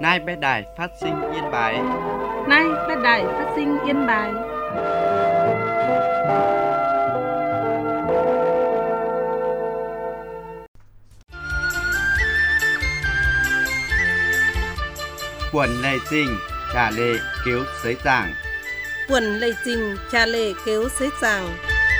Nay bé đài phát sinh Yên Bái. Nay bé đài phát sinh Yên Bái. Quần lệ trình trả lệ kéo sới giảng. Quần lệ trình trả lệ kéo sới giảng.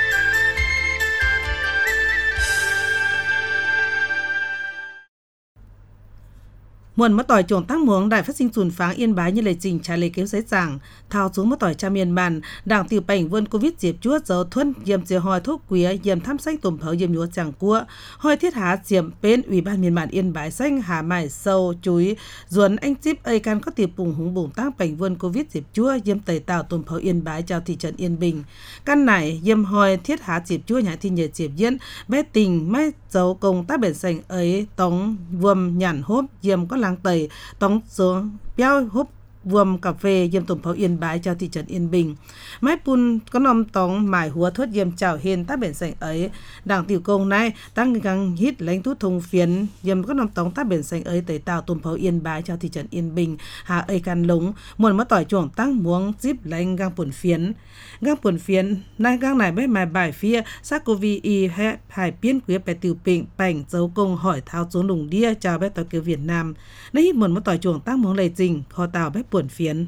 Muộn mất tỏi trồng tăng muống đài phát sinh sùn pháng Yên Bái như lệ trình trả lệ kéo sấy giảng thao xuống mất tỏi cha miền bản đảng tiểu bảnh vươn covid diệp chúa dấu thuân yểm diệp hòi thuốc quý yểm thăm xanh tùm phấu yểm nhúa chẳng cua hoi thiết há diệm bên ủy ban miền bản Yên Bái xanh hà mải sâu chuối duẩn anh chip ây can có tiệp bùng húng bùng tăng bảnh vươn covid diệp chúa yểm tẩy tạo tùm phấu Yên Bái chào thị trấn Yên Bình căn này yểm hoi thiết há diệp chúa nhà thi nhờ diệp diễn bé tình mai dấu công tác biển sành ấy tống vuông nhản hốp yểm có làng tẩy tống xuống béo húp vuông cà phê yếm tùm pháo Yên Bái cho thị trấn Yên Bình máy pun có nòm tống mải húa thuất yếm chào hiền tác biển sành ấy đảng tiểu công này tăng găng hít lãnh thút thùng phiến yếm có nòm tống tác biển sành ấy tẩy tạo tùm pháo Yên Bái cho thị trấn Yên Bình hà ấy can lúng muộn mất tỏi chuồng tăng muống zip lãnh găng puồn phiến nay găng này bé mài bài phía sát covid y hải biên quý bé tiểu bình bảnh dấu công hỏi thao xuống đùng đia chào bé tỏi kiều Việt Nam nay hít muộn mất tỏi chuồng tăng muống lầy trình kho tàu bé buồn phiến.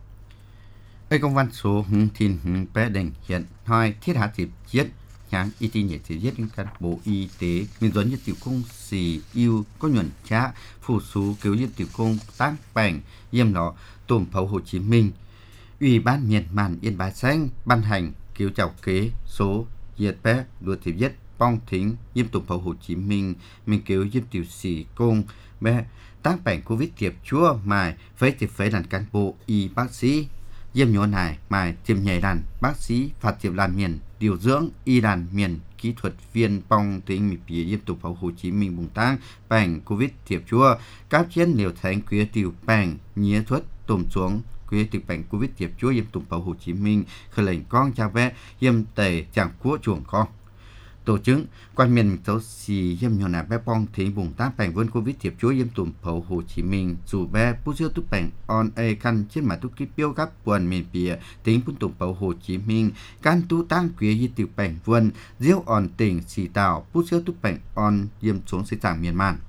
Ây công văn số thìn bé đành hiện hai thiết hạ dịp giết nhãn y tế nhẹ chỉ giết những cán bộ y tế miền dẫn như tiểu công xì yêu có nhuận trá phụ số cứu như tiểu công tác bảnh yêm nó tùm phấu Hồ Chí Minh Ủy ban miền màn Yên Bái xanh ban hành cứu chào kế số diệt bé đua tiểu giết bong thính yêm tùm phấu Hồ Chí Minh mình cứu yêm tiểu xì công bé tác bảnh covid tiệp chúa mài với tiệp phế đàn cán bộ y bác sĩ yêm nhổ này mài tiêm nhảy đàn bác sĩ phạt tiệp đàn miền điều dưỡng y đàn miền kỹ thuật viên bong tính mì phía yêm tùm phấu Hồ Chí Minh bùng tăng bảnh covid tiệp chúa các chiến liều thành quý tiểu bảnh nhía thuật tùm xuống quý tiệp bảnh covid tiệp chúa yêm tùm phấu Hồ Chí Minh khởi lệnh con cha vẽ yêm tẩy chẳng quốc chuồng con tổ chức quan miền tấu xì yêm nhổ nà bé bong thí bùng tác bảnh vươn covid tiệp chúa yêm tùm phấu Hồ Chí Minh dù bé bút siêu túc bảnh on a khăn trên mà túc kí biêu gấp quần miền bìa tính bút tùm phấu Hồ Chí Minh can tu tăng quý y tiệp bảnh vươn diêu on tỉnh xì tàu bút siêu túc bảnh on yêm xuống xây giảng miền man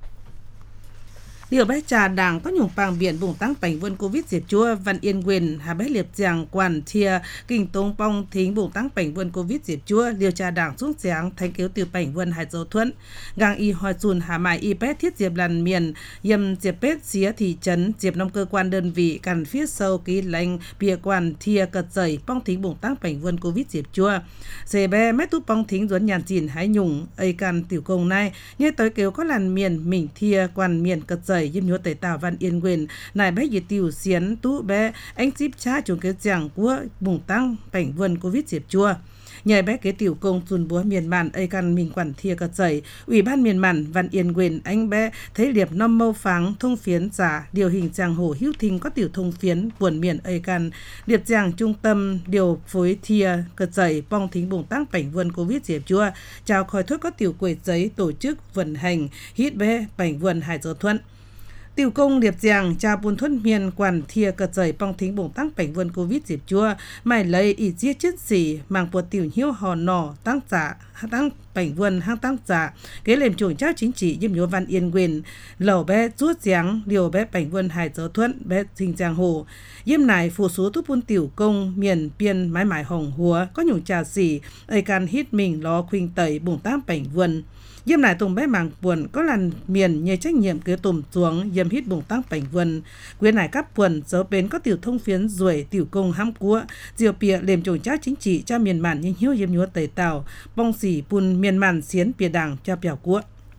điều bé trà đảng có nhung pàng biển bùng tăng bảnh vươn covid diệp chúa văn Yên quyền hà bé liệp giang quản thia kinh tông bong thính bùng tăng bảnh vươn covid diệp chúa điều trà đảng xuống giang thanh cứu tiểu bảnh vươn hải dấu thuận gang y hỏi dùn hà mại y bé thiết diệp làn miền yêm diệp bết xía thị trấn diệp nông cơ quan đơn vị cằn phía sâu ký lãnh bìa quản thia cật dày bong thính bùng tăng bảnh vươn covid diệp chúa dề bé mét tút bong thính duẩn nhàn chìn hái nhung ấy can tiểu công này như tới kêu có làn miền mình thia quan miền cật dày yếm nhúa tẩy tàu văn Yên quyền nài bé gì tiểu xiến tú bé anh chip cha chung cái giảng của bùng tăng bảnh vươn covid diệp chua nhờ bé kế tiểu công tuần búa miền màn ấy căn mình quản thia cật dậy ủy ban miền màn văn Yên quyền anh bé thấy liệp năm mâu pháng thông phiến giả điều hình giang hồ hữu thinh có tiểu thông phiến buồn miền ấy căn liệp giang trung tâm điều phối thia cật dậy bong thính bùng tăng bảnh vươn covid diệp chua chào khỏi thuốc có tiểu quầy giấy tổ chức vận hành hít bé bảnh vươn hải dấu thuận tiểu công liệp giang cha buôn thuận miền quản thia cật dày bong thính bùng tăng bảnh vươn covid diệp chua mày lấy ý giết chết xỉ mang buộc tiểu hiếu hò nỏ tăng giả tăng bảnh vươn hang tăng giả kế lềm chuồng trao chính trị yêm nhúa văn Yên quyền lẩu bé rút giáng điều bé bảnh vươn hải dấu thuận bé sinh giang hồ yêm này phụ số túp buôn tiểu công miền biên mái mái hồng húa có nhung trà xỉ ấy can hít mình lo khuynh tẩy bùng tăng bảnh vươn yêm lại tùng bé màng buồn có làn miền nhờ trách nhiệm kế tùm xuống yêm hít bùng tăng bảnh vươn quyền này cắp buồn dấu bến có tiểu thông phiến ruồi tiểu công hăm cua diều bìa lềm trồng trao chính trị cho miền màn nhưng hiếu yêm nhúa tẩy tàu bong xỉ bùn miền màn xiến bìa đảng cho bèo cua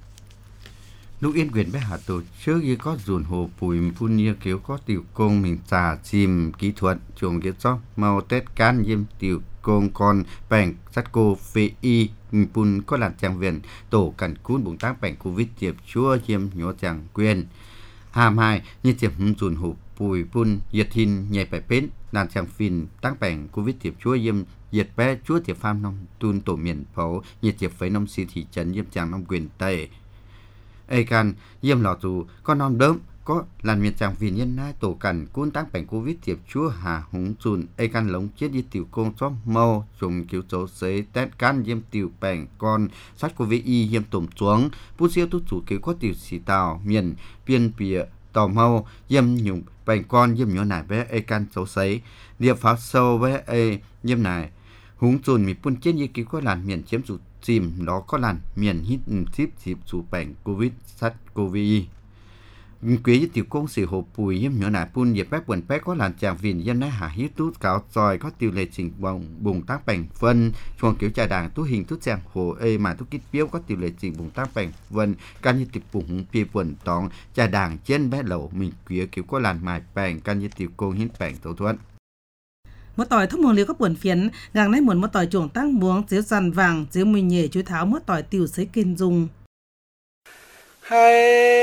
lúc Yên quyền bé hà tổ trước như có dùn hồ bùi phun như kiểu có tiểu công mình xà chìm kỹ thuật chuồng kiếp gió màu tết can yêm tiểu công con bảnh sát cô phê y pun có làm chàng viện tổ cảnh cún bùng tác bảnh covid tiệp chúa yêm nhó chàng quyền hàm hai như tiệp dùn hồ bùi phun diệt hin nhảy bài bến làm chàng phìn tác bảnh covid tiệp chúa yêm diệt bé chúa tiệp pham nông tun tổ miền phố nhiệt tiệp phấy nông si thị trấn yêm chàng nông quyền tây ấy can yêm lọ dù con non đớm có làn miền tràng vì nhân nai tổ cẩn cuốn tăng bệnh covid tiệp chúa hà hùng chùn ai can lống chết đi tiểu công chó màu dùng cứu chấu xế tét can diêm tiểu bệnh con sát covid y diêm tổm xuống bút siêu tút chủ cứu có tiểu xì tàu miền biên bìa tò màu diêm nhung bệnh con diêm nhỏ nải với ai can chấu xế điệp pháo sâu với ai diêm nải hùng chùn mi pun chết đi cứu có làn miền chiếm chủ chìm đó có làn miền hít chip chủ bệnh covid sát covid quý tiểu công sự hồ bùi hiếm nhỏ nải pun dịp bếp quần bếp có làn chàng vìn dân nái hạ hít tút cáo tròi có tiêu lệ trình bùng tác bành phân chuồng kiểu trà đàng tú hình tút chàng hồ ê mà tú kít biếu có tiêu lệ trình bùng tác bành phân can như tiểu bùng pi quần tòng trà đàng trên bé lẩu mình quý kiểu có làn mài bành can như tiểu công hiến bành tổ thuận mỗi tỏi thông muồng liều các buồn phiến gàng nay muốn mỗi tỏi chuồng tăng muống chiếu sàn vàng chiếu mùi nhẹ chuối tháo mỗi tỏi tiểu sấy kiên dùng hay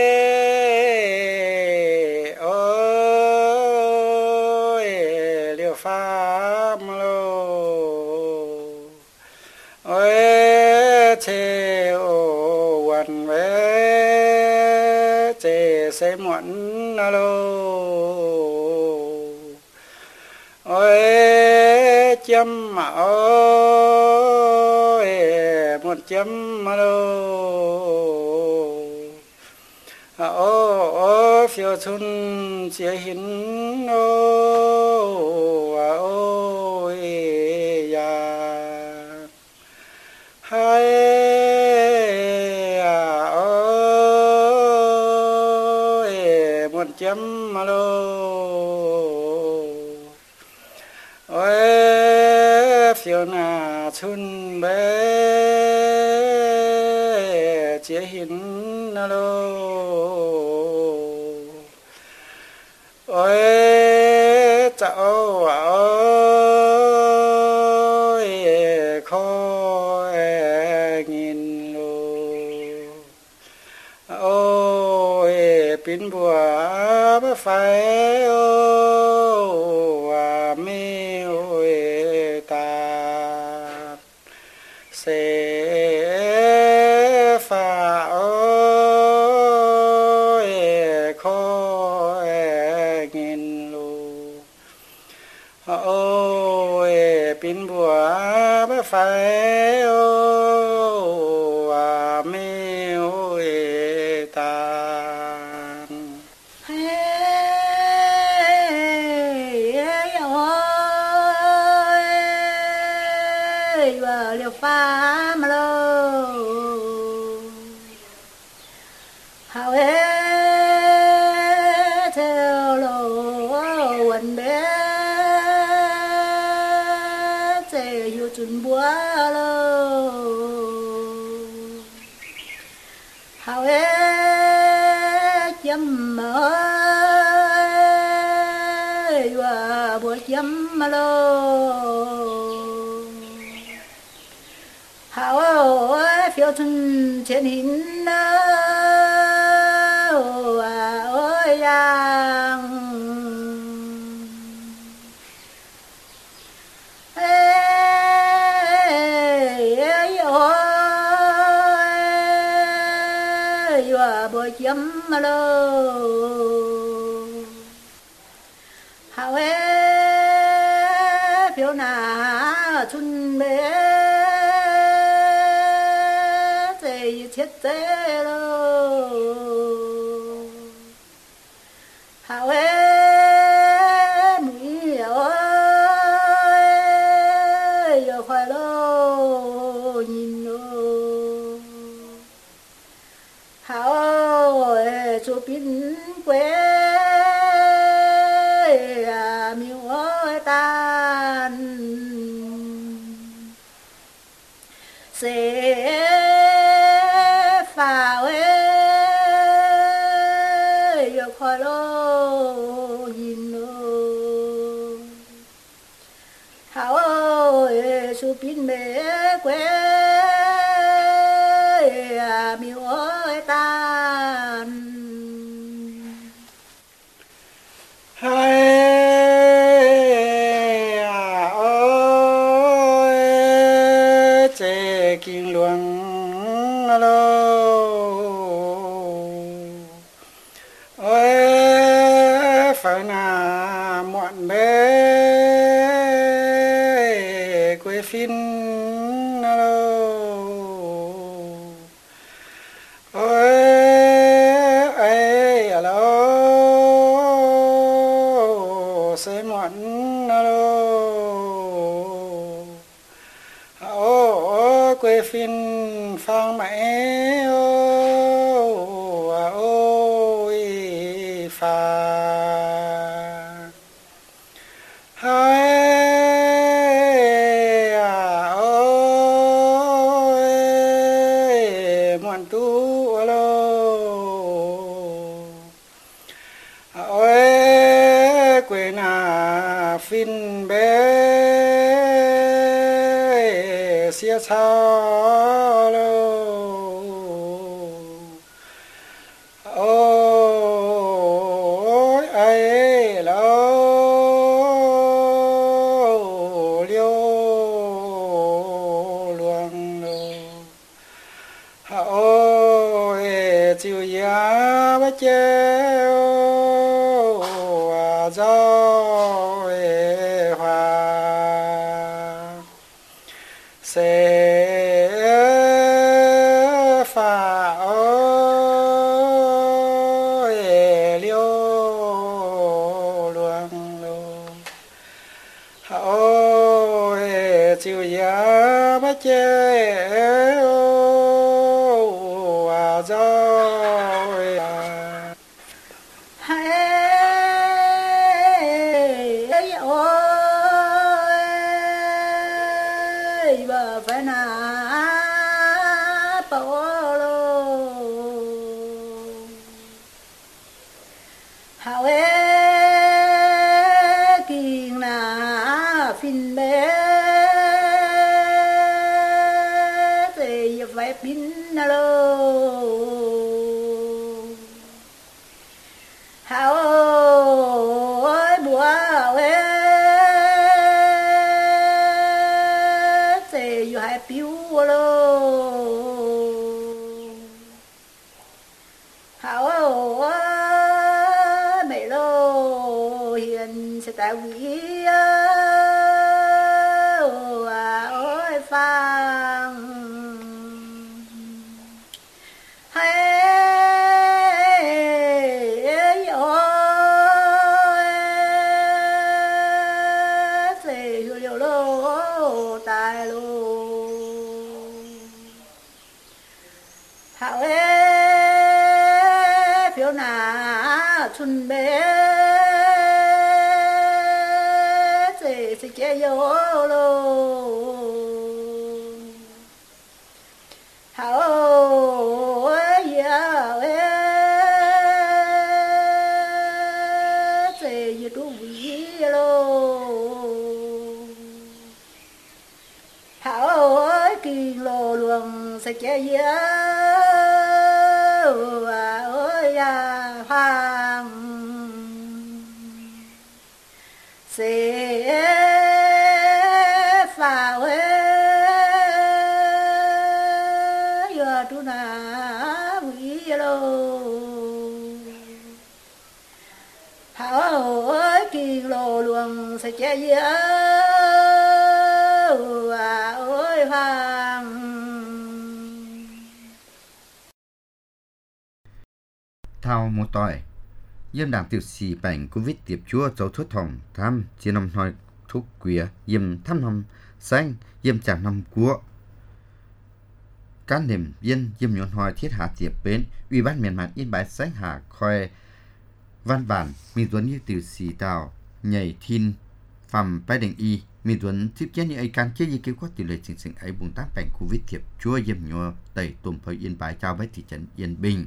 liều pháp lô ôi chê ô quần vé chê xe muộn lô ôi chấm mà ôi một chấm lô ô phiêu xuân chia hin ôi ya hai ôi một chấm lô ôi phiêu na xuân bé chia hin lô ôi cháu ơi khó nhìn lô ôi pin bùa bá phải ôi mi ôi ta sẽ pha ôi khó nhìn lô ôi pin bùa bá phải ôi mi ôi ta liều pha mà lô hào ê theo lô quần bé chê yêu chun búa lô hào ê chấm ơi và búa chấm mà lô hào ơi phiêu thân trên hình ôi yang ơi ôi và bồi chấm mà lô hào ơi phiêu na chun bé chết thế lô hào ê mũi ơi giờ khoai lô nhìn lô hào ơi chú pin quê miêu ơi tan sẽ phà ơi giờ khỏi lô nhìn lô hảo ơi su pin mẹ quê miêu ơi tan hai ơi chê kinh luồng ôi quê phim alo ôi ấy alo sẽ muộn alo ô quê phim phang mẹ ôi phà phim bé xia sao lo ôi ai lo liêu luang lo ôi chiều ya ba che do sẽ phá ôi liêu luang lô ôi chiều giá bá chê rồi phải na bao lô hào kinh na phim bé thì phải pin na lô hào ơi bùa piu lô hảo mẹ lô hiền sẽ tạo quý ôi phan hay ôi thì liều lô tài lô hảo phiếu nà xuân bé sẽ che vô lô hảo sẽ như đủ quý lô hảo kỳ lô luồng sẽ che vô ơi hoàng sẽ phá huế giờ tu na quý lô hảo ơi kỳ lô luồng sẽ che giữa ơi hoàng thao một tỏi yếm đảng tiểu sĩ bệnh covid tiệp chúa dấu thuốc thòng tham chia năm nói thuốc quía yếm thăm năm xanh yếm trả năm cua cán niệm viên yếm nhọn hỏi thiết hạ tiệp bến ủy ban miền mặt yên bái xanh hạ khoe văn bản mi tuấn như tiểu sĩ tàu nhảy thiên phẩm bài đình y mi tuấn tiếp kiến như ai can chế như kêu có tỷ lệ chính sinh ấy bùng tác bệnh covid tiệp chúa yếm nhọ tẩy tùm phơi yên bái trao với thị trấn Yên Bình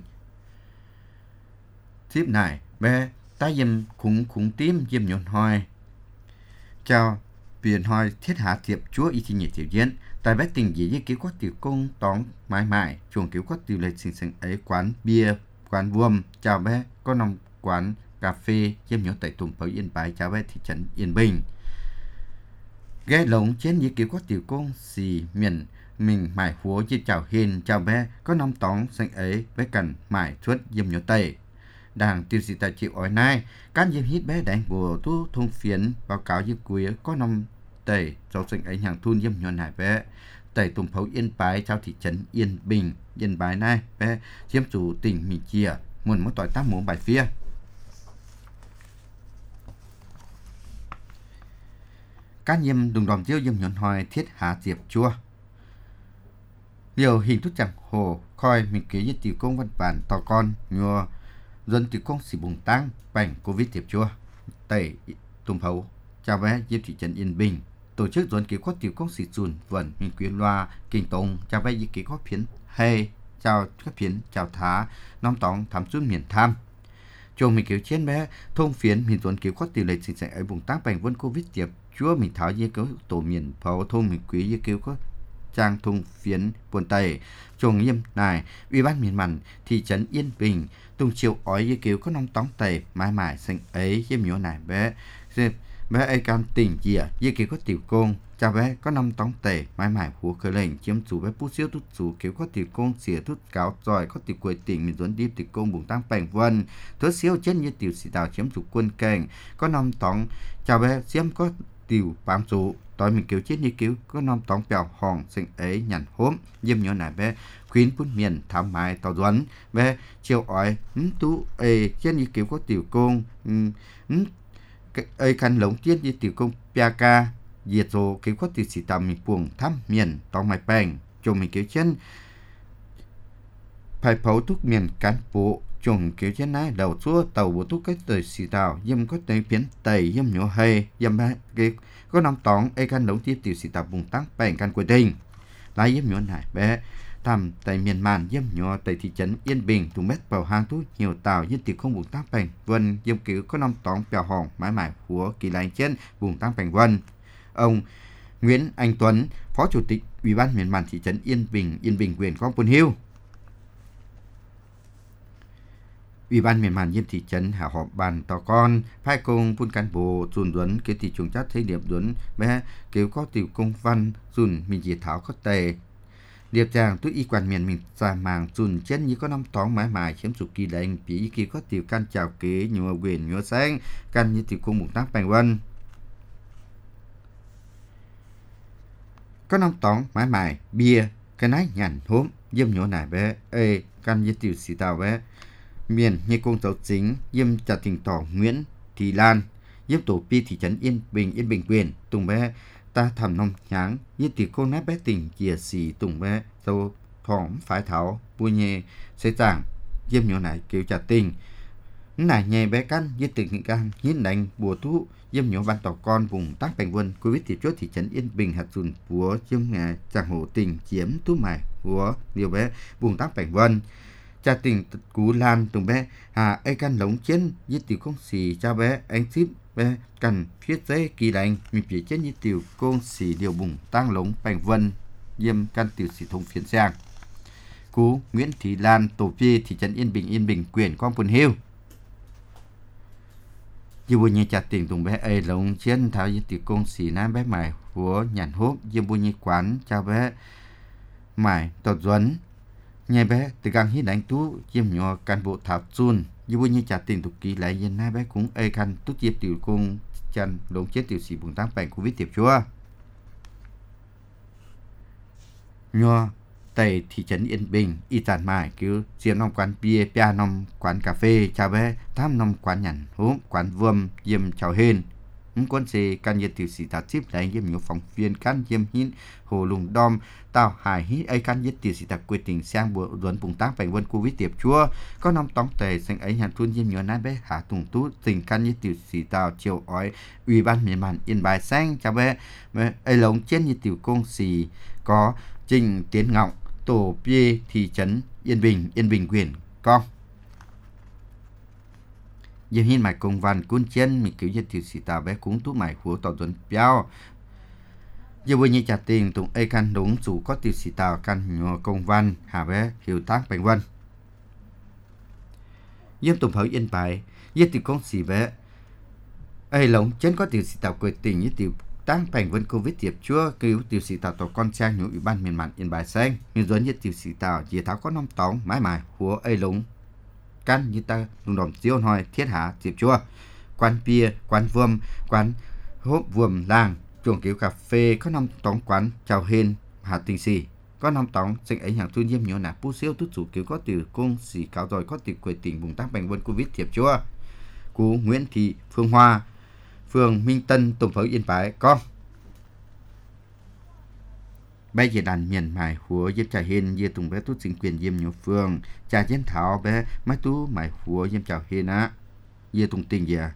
tiếp này bé ta yếm khủng tím yếm nhọn hỏi chào biển hỏi thiết hạ tiệp chúa y thị nhiệt tiểu diễn tại bách tình gì như kêu có tiểu công tóm mãi mãi chuồng kêu có tỷ lệ chính sinh ấy quán bia quán vuông chào bé có nằm quán cà phê yếm nhọ tẩy tùm phơi yên bái trao với thị trấn Yên Bình ghé lồng trên như kiểu có tiểu công xì miền mình mải húa như chào hiền chào bé có năm tóng xanh ấy với cần mải chuốt yếm nhọ tẩy đảng tiêu sĩ tài chịu ói nay các yếm hít bé đánh bùa tu thông phiến báo cáo như cuối có năm tẩy cho sinh ảnh hàng thun yếm nhọn hải bé tẩy tùng phấu Yên Bái trao thị trấn Yên Bình Yên Bái này bé chiếm chủ tỉnh Mỹ Chia muốn tỏi tác muốn bài phía cá nhiêm đùng đòn chiếu yếm nhọn hoi thiết hạ diệp chua điều hình thức chẳng hồ coi mình ký với tiểu công văn bản tò con nhua dân tiểu công sĩ bùng tăng bành covid tiệp chua tẩy tùng phấu chào bé diêm thị trấn Yên Bình tổ chức dân ký có tiểu công sĩ dùn vẩn mình quyến loa kinh tông chào bé diêm ký có phiến hay chào các phiến chào thá nom tóng thám xuống miền tham chồng mình kiểu trên bé thông phiến mình dân ký có tỷ lệ sinh sản ở bùng tăng bành vân covid tiệp chua mình tháo dây cứu tổ miền pháo thông mình quý dây cứu có trang thùng phiến buồn tây chồng nghiêm này ủy ban miền mặn thị trấn Yên Bình tung chiều ói dây cứu có nông tóng tây mãi mãi xanh ấy dây miếu này bé ai can tỉnh dìa dây cứu có tiểu công chào bé có nông tóng tây mãi mãi húa khởi lệnh chiếm chủ bé bút siêu tút chủ cứu có tiểu công xỉa tút cáo giỏi có tiểu quầy tỉnh mình dẫn đi tiểu công bùng tăng bành vân thứ siêu chân như tiểu sĩ tàu chiếm chủ quân cảnh có nông tóng chào bé chiếm có tiểu bám chủ tối mình cứu chết như cứu có nom tóng bèo hòn sinh ấy nhằn hốm diêm nhỏ này bé khuyến phun miền thảo mai tàu duẩn bé chiều ói tú chết như cứu có tiểu công khăn lống chết như tiểu công piaka diệt rồi cứu có tiểu sĩ tàu mình buồng thăm miền tàu mai bèn chồng mình cứu chân phải phẫu thuốc miền cán bộ chồng kiểu trên này đầu xua tàu bộ thuốc cái tời xì tàu dâm có tây phiến tây dâm nhỏ hay dâm ba cái có năm tóng ai can đóng tiếp tiểu xì tàu bùng tăng bèn can quê đình lại dâm nhỏ này bé thầm tại miền màn dâm nhỏ tại thị trấn Yên Bình thùng mét vào hang thuốc nhiều tàu dân tiểu không bùng tăng bèn vân dâm kiểu có năm tóng bèo hòn mãi mãi của kỳ lại trên bùng tăng bèn vân ông Nguyễn Anh Tuấn phó chủ tịch ủy ban miền màn thị trấn Yên Bình huyện Quang Quân Hiêu ủy ban miền màn Diêm thị trấn hạ họp bàn tò con phái công phun cán bộ dùn duấn cái thị trường chắc thấy điểm duấn bé kêu có tiểu công văn dùn mình chỉ tháo có tề điệp chàng tôi y quản miền mình ra màng dùn chân như có năm tóng mãi mãi chiếm chủ kỳ lệnh bí kỳ có tiểu can chào kế nhua quyền nhua sáng can như tiểu công mục tác bành vân có năm tóng mãi mãi bia cái nái nhằn hốm diêm nhổ nải bé can như tiểu xì tàu bé miền như công giáo chính diêm trả tình tỏ Nguyễn Thị Lan diêm tổ pi thị trấn Yên Bình quyền tùng bé ta thầm nông nháng như tỷ cô nát bé tình chia xì tùng bé dâu thỏm phái tháo bùi nhẹ xây giảng diêm nhỏ này kêu trả tình nải nhẹ bé căn như tình hình can hiến đánh bùa thu diêm nhỏ ban tỏ con vùng tác bành vân covid thì chốt thị trấn Yên Bình hạt dùn búa diêm ngà chàng hồ tình chiếm tú mải búa điều bé vùng tác bành vân cha tình cú lan tùng bé ai can lống chiến như tiểu công xì cha bé anh ship bé cần phía dây kỳ lành mình phía chết như tiểu công xì điều bùng tăng lống bành vân diêm can tiểu xì thông phiền sang cú Nguyễn Thị Lan tổ phi thị trấn Yên Bình quyền Quang Quân Hiêu như bùi như cha tình tùng bé ai lống chiến tháo như tiểu công xì nam bé mải của nhàn hốp diêm bùi như quán cha bé mải tọt duấn nhai bé từ gang hít đánh tú chiêm nhỏ can bộ thảo chun như như trả tiền tục kỳ lại dân hai bé cũng ai khăn tú chiếp tiểu công chăn lống chết tiểu sĩ bùng tăng bành covid tiệp chúa nhỏ tại thị trấn Yên Bình y tàn mải cứu riêng nông quán bia pia nông quán cà phê chào bé tham nông quán nhằn hốm quán vườm diêm chào hên quân sĩ can nhiệt tiểu sĩ tạt ship lại diêm nhiều phóng viên can diêm hít hồ lùng đom tao hải hít ai can nhiệt tiểu sĩ tạt quyết định sang bộ duẩn bùng tác bành vân covid tiệp chúa có năm tóng tề sang ấy hàn thun diêm nhiều nát bé hạ tùng tú tình can nhiệt tiểu sĩ tao chiều ói ủy ban miền màn Yên Bái sang chào bé ai lống trên nhiệt tiểu công sĩ có Trình Tiến Ngọng tổ bia thị trấn Yên Bình quyền con diêm hiên mải công văn cuốn chân mình cứu nhiệt tiểu sĩ tao bé cúng tú mải của tàu duẩn béo giờ bây như trả tiền tụng ai can đúng chủ có tiểu sĩ tàu can nhỏ công văn hà bé hiểu tác bành vân diêm tụng hậu Yên Bái diêm tiểu công sĩ bé ai lống chân có tiểu sĩ tàu quyết tình như tiểu tăng bành vân covid tiệp chúa cứu tiểu sĩ tàu tổ con trang nhũ ủy ban miền mạn Yên Bái xanh miền duẩn như tiểu sĩ tàu chỉ tháo có năm tóng mãi mải của ai lống căn như ta dùng đòn siêu hoi thiết hạ tiệp chúa quán bia quán vườm quán hốp vườm làng chuồng kiểu cà phê có năm tóng quán chào hên Hà Tình Sì có năm tóng sinh ấy hàng thu nhiêm nhiều nạp pu siêu tút chủ kiểu có từ cung xỉ cáo rồi có từ quầy tỉnh vùng tác bệnh vân Covid thiệp chúa cú Nguyễn Thị Phương Hoa phường Minh Tân tổng phối Yên Bái con bây giờ đàn miền mài hùa yếm trà hên yê tùng bé tút chính quyền yếm nhiều phường trà chiến thảo bé máy tú mài hùa yếm chào hên á yê tùng tình gì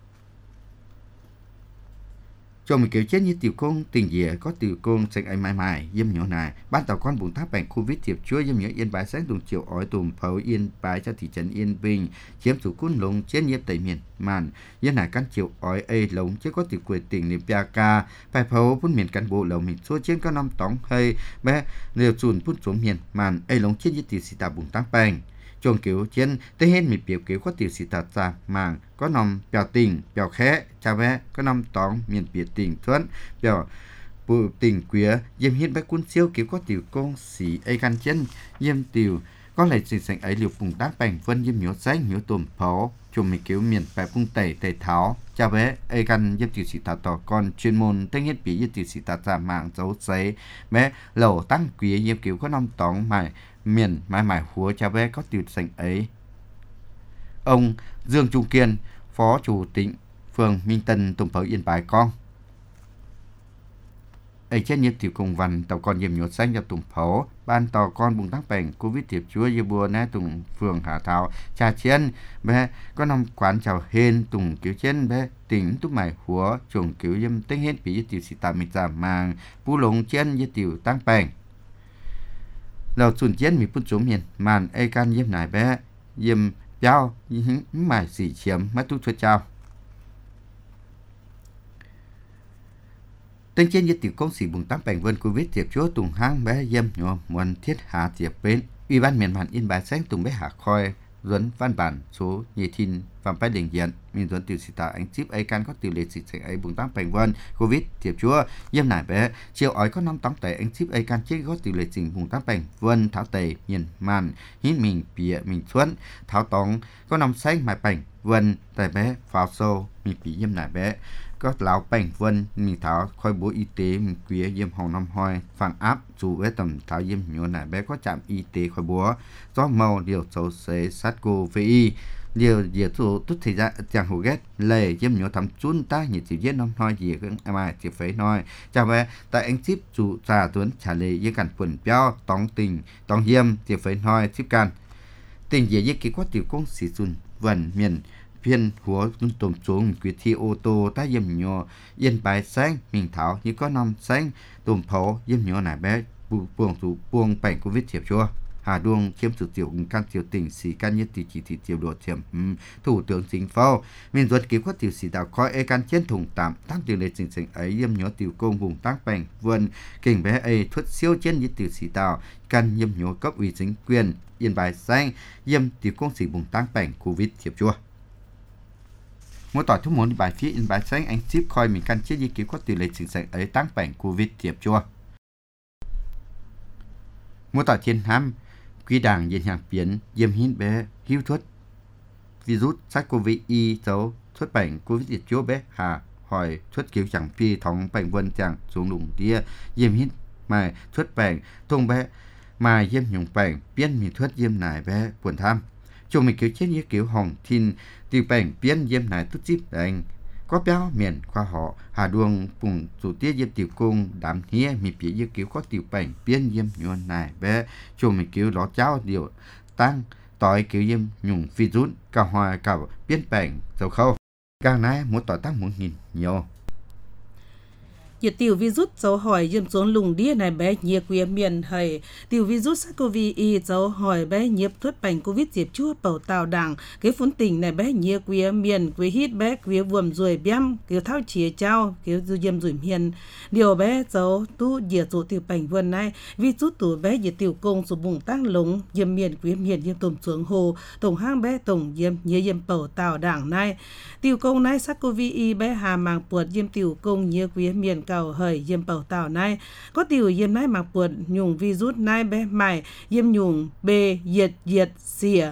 cho mình kiểu chết như tiểu công tình dịa có tiểu công sạch ấy mãi mãi yếm nhỏ này ban tàu con bùng tháp bệnh Covid thiệp chúa yếm nhỏ Yên Bái sáng tùng chiều ói tùm phấu Yên Bái cho thị trấn Yên Bình chiếm chủ cún lồng trên yếm tây miền màn yếm này căn chiều ói ấy lồng chứ có tiểu quê tỉnh niệm bia ca phải phấu phun miền cán bộ lồng mình số trên có năm tóng hay bé liều chùn phun xuống miền màn ấy lồng trên như tiểu xì tà bùng tháp bệnh chuồng kiểu trên tới hết mình biểu kiểu có tiểu sĩ tạt ra màng có nòng bèo tình bèo khé cha bé có năm tóng miền biệt tình thuận bèo bù tình quía yếm hiến bách quân siêu kiểu có tiểu công sĩ ấy căn chân yếm tiểu có lại sự sành ấy liều bùng tác bành vân yếm nhớ sách nhớ tùm phó chuồng mình kiểu miền bè bung tẩy tẩy tháo cha bé ấy căn yếm tiểu sĩ tạt tỏ còn chuyên môn tới hết bị yếm tiểu sĩ tạt ra màng dấu giấy bé lẩu tăng quía yếm kiểu có năm tóng mài miền mãi mãi húa cha bé có tiểu sành ấy. Ông Dương Trung Kiên, Phó Chủ tịch phường Minh Tân, tổng phối Yên Bái con. Ấy trên nhiệt tiểu công văn tàu con nhiệm nhột xanh cho tổng phó ban tàu con bùng tắc bệnh Covid thiệp chúa như bùa nè tùng phường Hà Thảo trà chiến bé có năm quán chào hên tùng kiểu trên bé tỉnh túc mải húa chuồng kiểu dâm tính hết bị tiểu sĩ tạm mịt giảm màng pu lồng trên như tiểu tăng bệnh đầu xuân chiến mi phun xuống miền màn ai can yếm nải bé yếm giao mải xỉ chiếm mắt tu cho trao tên trên như tiểu công sĩ bùng tám bệnh vân Covid tiệp chúa tùng hang bé yếm nhỏ muôn thiết hạ tiệp bên ủy ban miền màn Yên Bái sáng tùng bé hạ khoi dẫn văn bản số nhị thiên phạm phải đình diện mình dẫn tiểu sĩ tà anh chip ai can có tiểu lệ sĩ ấy bùng tám bệnh vân Covid tiệp chúa yếm nải bé chiều ói có năm tóng tẩy anh chip ai can chết có tiểu lệ sĩ bùng tám bệnh vân tháo tẩy miền màn hít mình bịa mình xuân tháo tóng có năm xanh mài bệnh vân tại bé pháo sâu mình bị yếm nải bé có lão bệnh vân mình tháo khoi bộ y tế mình quía yếm hồng năm hoi phản áp dù với tầm tháo yếm nhổ nải bé có trạm y tế khoi búa do màu điều xấu xế sát cô vi điều diệt số tốt thời gian chẳng hồ ghét lệ yếm nhổ thầm chun ta nhiệt chỉ giết năm hoi gì cũng mà chỉ phải nói chào bé tại anh ship chủ trà tuấn trả lời với cảnh quần béo tóng tình tóng yếm chỉ phải nói ship can tình gì với cái quá tiểu công sĩ xuân vần miền phiên húa luôn tôm xuống quyết thi ô tô ta yếm nhỏ Yên Bái sáng mình thảo như có năm sáng tôm phổ yếm nhỏ nải bé buông bệnh Covid thiệp chúa Hà Đuông chiếm sự tiểu can tiểu tỉnh sĩ can nhất chỉ thị tiểu độ thiểm thủ tướng chính phủ mình ruột cứu có tiểu sĩ đạo coi e can chiến thùng tạm tăng tiểu lệ chính ấy yếm nhỏ tiểu công vùng tác bệnh vườn kinh bé ấy thuật siêu chiến như tiểu sĩ đạo can yếm nhỏ cấp ủy chính quyền Yên Bái sáng yếm tiểu công sĩ vùng tác bệnh Covid thiệp chúa mỗi tỏi thuốc muốn bài phía Yên Bái sáng anh ship coi mình căn chết như cứu có tỷ lệ chính xác ấy tăng bệnh Covid thiệp chua mỗi tỏi trên ham quy đảng diện hàng biến yếm hít bé hữu thuốc virus SARS-CoV-2 dấu thuốc bệnh Covid thiệp chua bé hà hỏi thuốc cứu chẳng phi thống bệnh vân chẳng xuống lùng tia yếm hít mà thuốc bệnh thông bé mà yếm nhung bệnh biến mình thuốc yếm nải bé buồn tham chúng mình cứu chết như kiểu hồng thiên tiểu bệnh biến yếm nải tốt chip anh có béo miền khoa họ Hà Đuông cùng chủ tiết yếm tiểu cung đám hía mình bị như kiểu có tiểu bệnh biến yếm nhuận nải bé chúng mình cứu ló cháo điều tăng tỏi kiểu yếm nhung virus cả hoa cả biến bệnh dầu khâu càng nãy một tỏi tăng 1.000 nhiều Nhiệt tiểu virus dấu hỏi yếm xuống lùng đĩa này bé nhiệt quía miền hay tiểu virus SARS-CoV-2 dấu hỏi bé nhiệt thuốc bệnh Covid diệp chua bầu tàu đảng cái phun tỉnh này bé nhiệt quía miền quía hít bé quía vuông ruồi biếm kiểu thao chìa trao kiểu du yếm rủi miền điều bé dấu tu diệt số tiểu bệnh vườn này virus tủ bé nhiệt tiểu công số bùng tăng lúng yếm miền quía miền yếm tôm xuống hồ tổng hang bé tổng yếm nhiệt yếm bầu tàu đảng này tiểu công này SARS-CoV-2 bé hà màng puột yếm tiểu công nhiệt quía miền cầu hời yếm bầu tàu này có tiểu yếm này màng puột nhung virus này bé mày yếm nhung bê diệt xỉa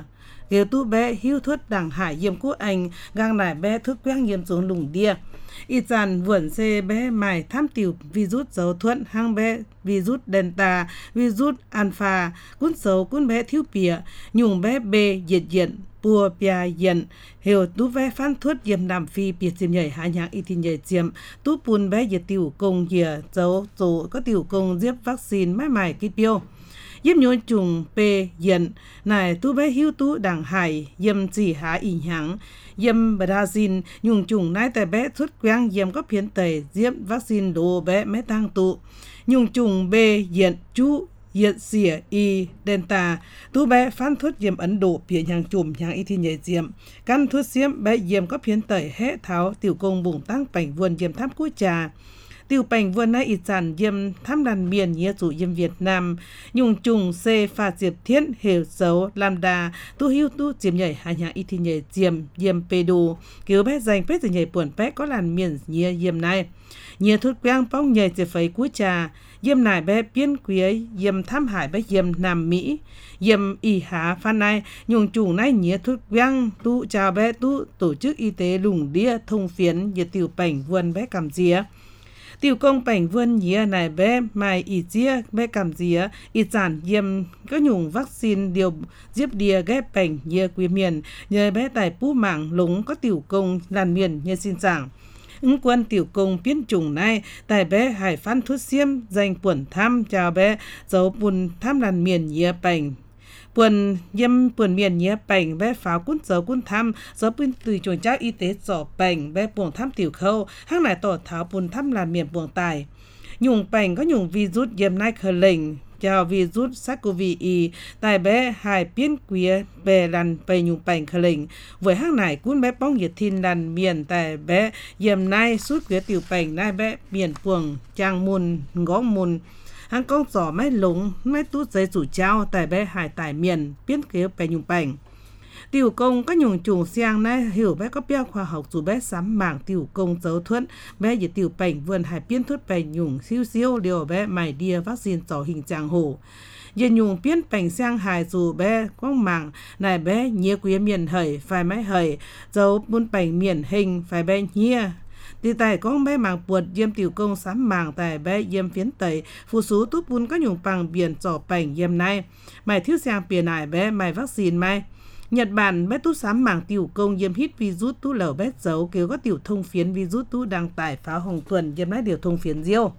kêu tu bé hưu thuất đảng hải yếm cú anh gang lại bé thức quang yếm xuống lùng đia y chàn vườn xe bé mài tham tiểu virus dấu thuận hang bé virus delta virus alpha cún xấu cún bé thiếu pìa nhung bé b diệt pua pia yen hiểu tu bé phan thuất yếm nam phi pìa chiêm nhảy hạ nhạc y tin nhảy chiêm tu pun bé diệt tiểu công dìa dấu dấu có tiểu công diếp vaccine mãi mải kí piêu yếm nhôn trùng p yen này tu bé hưu tu đảng hải yếm chỉ hạ y hãng yếm Brazil nhung trùng nai tại bé xuất quang yếm có phiến tẩy diếp vaccine đồ bé mé tăng tụ nhung trùng b yen chú yết xỉa y delta tu bé phan thuất yếm Ấn Độ phía hàng chùm hàng y thi nhảy diệm căn thuất xiêm bé yếm có phiến tẩy hệ tháo tiểu công bùng tăng bảnh vườn yếm tháp cú trà tiểu bảnh vườn nay ít sản yếm tháp đàn miền nhé chủ yếm Việt Nam nhung trùng c pha diệp thiên hiểu xấu lambda tu hưu tu diệm nhảy hàng y thi nhảy diệm yếm pedu cứu bé dành bé từ nhảy buồn bé có làn miền nhé yếm này nhé thuất quang bóng nhảy diệp phấy cú trà yếm nải bé biên quý yếm tham hải bé yếm Nam Mỹ yếm y há phan này nhung trùng này nhía thuốc quang tu chào bé tu tổ chức y tế lùng đĩa thông phiến nhiệt tiểu bảnh vườn bé cầm día tiểu công bảnh vườn nhía này bé mai y chia bé cầm día y sản yếm có nhung vaccine điều diếp đìa ghép bảnh nhía quý miền nhờ bé tại pú mảng lúng có tiểu công làn miền như xin giảng ứng quân tiểu công biến chủng này tại bé hải phan thuất xiêm dành quần tham chào bé dấu bùn tham làn miền nhía bảnh quần yếm quần miền nhía bảnh bé pháo cún dấu cún tham dấu bùn từ chuồng trác y tế dọ bảnh bé buồng tham tiểu khâu hang lại tổ tháo bùn tham làn miền buồng tài nhung bảnh có nhung virus yếm nai khờ lệnh chào virus SARS-CoV-2 tại bé hải biến quía bè làn bè nhung bảnh khờ lệnh với hang này cún bé bóng nhiệt thiên làn miền tại bé yếm nai suốt quía tiểu bảnh nai bé miền buồng trang môn ngõ môn hang công giỏ máy lúng máy tút giấy rủ trao tại bé hải tải miền biến kế bè nhung bảnh tiểu công có nhung trùng xiang này hiểu bé có bia khoa học dù bé sắm mảng tiểu công dấu thuẫn bé về tiểu bảnh vườn hải biên thuất bè nhung siêu siêu điều bé mải đia vaccine tỏ hình trạng hổ về nhung biên bảnh xiang hải dù bé có mảng này bé nhía quý miền hởi phải máy hởi dấu buôn bảnh miền hình phải bé nhía thì tại con bé màng buột yếm tiểu công sắm màng tại bé yếm phiến tẩy phụ số túp bún có nhung bằng biển trò bảnh yếm này mày thiếu sang biển này bé mày vaccine mày Nhật Bản bé tu sắm mảng tiểu công yếm hít virus tu lẩu bé dấu kêu có tiểu thông phiến virus tu đăng tải pháo hồng thuần yếm lại điều thông phiến diêu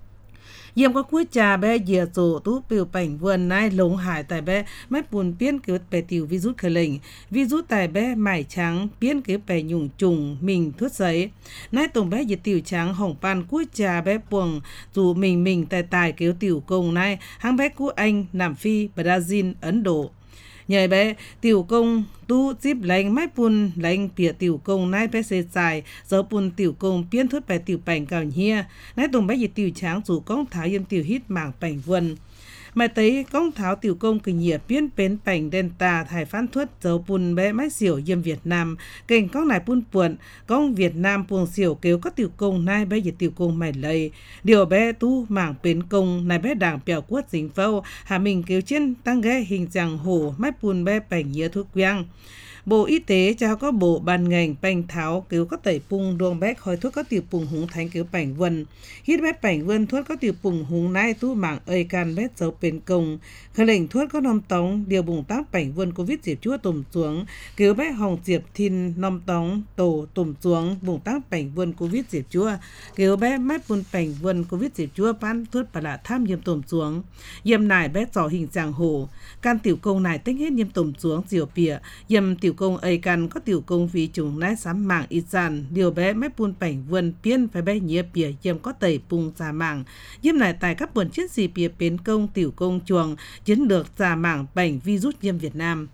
yếm có cuối trà bé dìa rổ tú biểu bảnh vườn nai lống hải tại bé mắt buồn biến cứu bé tiểu virus khởi lệnh virus tại bé mải trắng biến cứu bé nhung trùng mình thuốc giấy nai tổng bé dìa tiểu trắng hồng pan cuối trà bé buồng dù mình tài cứu tiểu công nai hang bé của Anh Nam Phi Brazil Ấn Độ nhờ bé tiểu công tu zip lành mái pun lành bìa tiểu công nai bé xê dài dấu pun tiểu công biến thuất bé tiểu bảnh cào nhia nai tùng bé dịch tiểu tráng dù công tháo yếm tiểu hít mảng bảnh vườn mà thấy công tháo tiểu công kỳ nhịa biến bến bảnh delta thải phan thuất dấu pun bé mái xỉu yếm Việt Nam kênh công này pun puộn công Việt Nam puồng xỉu kêu có tiểu công nai bé dịch tiểu công mày lầy điều bé tu mảng bến công này bé đảng bèo quất dính phâu hà mình kêu trên tăng ghé hình dạng hổ mái pun bé bảnh nhia thuốc quang Bộ Y tế cho có bộ ban ngành bành tháo cứu có tẩy pung đuông bé khói thuốc có tiểu pung húng thánh cứu bảnh vân hít bé bảnh vân thuốc có tiểu pung húng nai tu mạng ơi can bé dấu bên công khởi lệnh thuốc có nông tống điều bùng tác bảnh vân covid diệp chúa tùm xuống cứu bé hồng diệp thiên nông tống tổ tùm xuống bùng tác bảnh vân covid diệp chúa cứu bé mát bùn bảnh vân covid diệp chúa ban thuốc bà lạ tham yếm tùm xuống yếm nải bé trò hình dạng hổ can tiểu công này tích hết yếm tùm xuống diều bìa yếm tiểu công ấy căn có tiểu công vì chúng nái sắm mạng ít dàn điều bé mép buôn bảnh vườn piên phải bé nhía bìa yếm có tẩy pung giả mạng yếm này tại các buồn chiết gì bìa bến công tiểu công chuồng chiến lược giả mạng bảnh virus yếm Việt Nam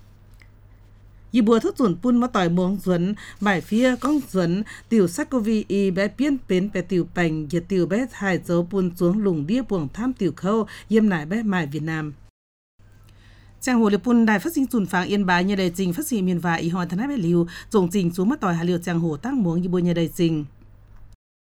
Dì bùa thức dùn pun mà tỏi muông duẩn bài phía con duẩn tiểu SARS-CoV-2 bé piên bến bé tiểu bảnh nhiệt tiểu bé hải dấu pun xuống lùng đĩa buồng tham tiểu khâu yếm này bé mải Việt Nam Trang hồ liệp pun đài phát sinh dùn phàng Yên Bái nhà đầy trình phát sinh miền và y hòn thân áp liu dòng trình xuống mất tỏi hà liều trang hồ tăng muống như bùa nhà đầy trình